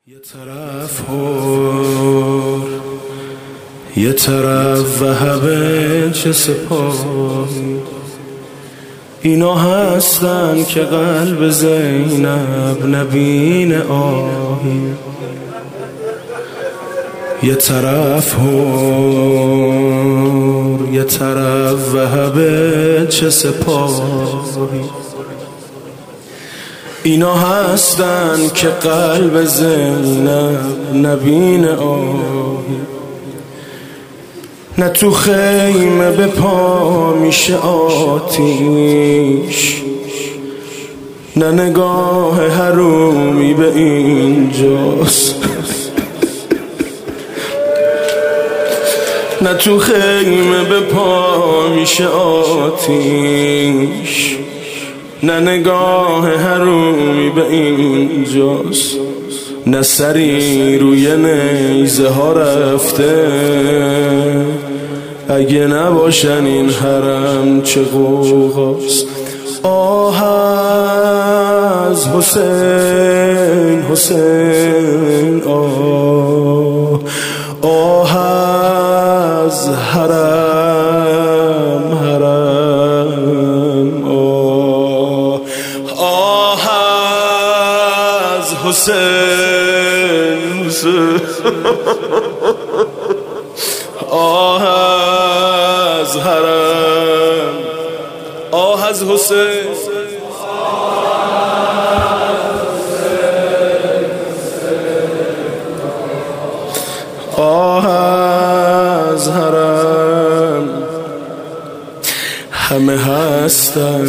یه طرف هور یه طرف وهبه چه سپاهی، اینا هستن که قلب زینب نبین آهی. یه طرف هور یه طرف وهبه چه سپاهی، اینا هستن که قلب زینب نبین آهی. نه تو خیمه به پا میشه آتیش، نه نگاه حرومی به اینجاست. نه تو خیمه به پا میشه آتیش، نه نگاه حرومی به اینجاست. نه سری روی نیزه ها رفته، اگه نباشن این حرم چه غوغاست. آه از حسین حسین، آه از حرم حرم، آه از حسین حسین، آه از حرم، آه از حسین، آه از حرم. همه هستن،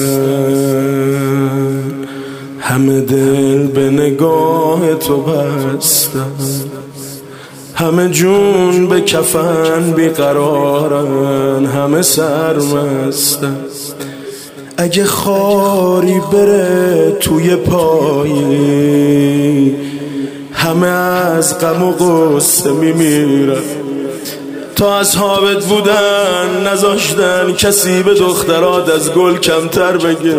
همه دل به نگاه تو بستن، همه جون به کفن بیقرارن، همه سرمستن. اگه خاری بره توی پایی، همه از غم و غصه میمیرن. تا اصحابت بودن نذاشتن کسی به دخترات از گل کمتر بگه.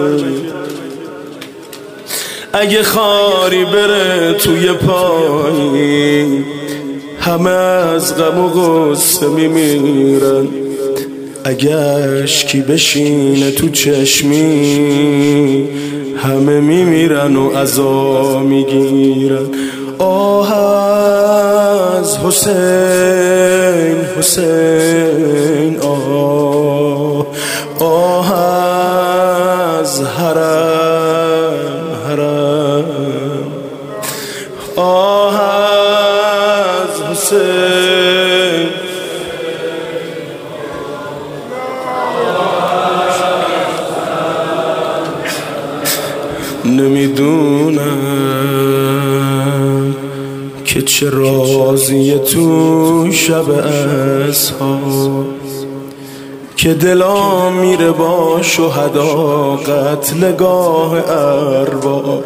اگه خاری بره توی پایی، همه از غم و غصه میمیرن. اگه اشکی بشینه تو چشمی، همه میمیرن و عزا میگیرن. آه از حسین حسین، آه از حرم حرم، آه از حسین. نمیدونم که چه رازیه تو شب اصحاب، که دلا میره با شهدا قتلگاه ارباب.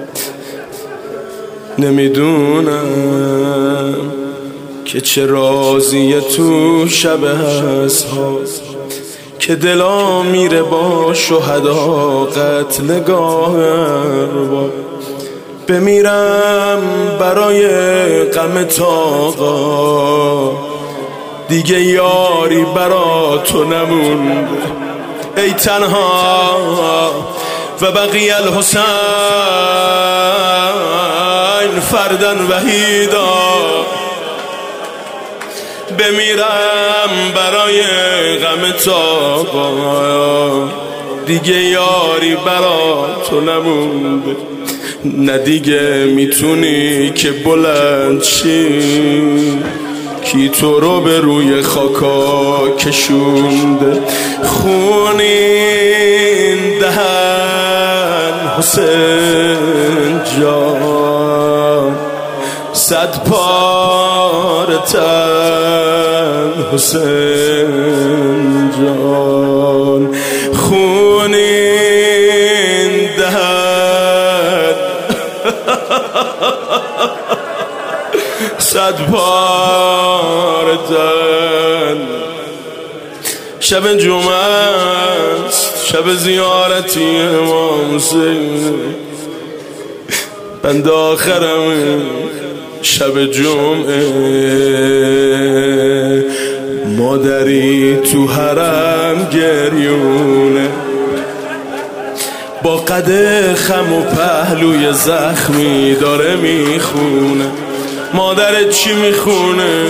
نمیدونم که چه رازیه تو شب اصحاب، که دلا میره با شهدا قتلگاه ارباب. بمیرم برای غم تاقا، دیگه یاری برا تو نمونده. ای تنها و بقی الحسین فردن وحیدا. بمیرم برای غم تاقا، دیگه یاری برا تو نمونده. نه دیگه میتونی که بلند شی، کی تو رو به روی خاکا کشونده. خونین دهن حسین جان، صد پاره تن حسین جان. خونین دهن صد پاره تن. شب جمعه است، شب زیارتی امام حسین، بند آخرم شب جمعه، مادری تو حرم گریونه، با قد خم و پهلوی زخمی داره میخونه. مادرت چی میخونه؟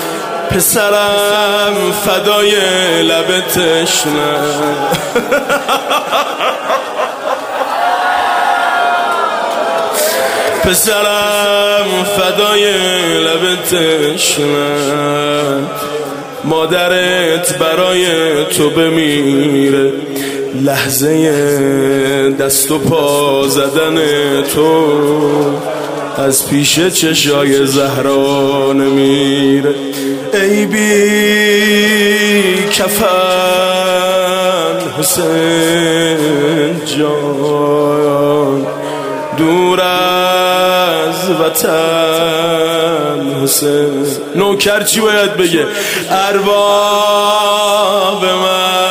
پسرم فدای لب تشنه. پسرم فدای لب تشنه، مادرت برای تو بمیره، لحظه دست و پا زدن تو از پیش چشای زهرا نمیره. ای بی کفن حسین جان، دور از وطن حسین. نوکر چی باید بگه؟ ارباب من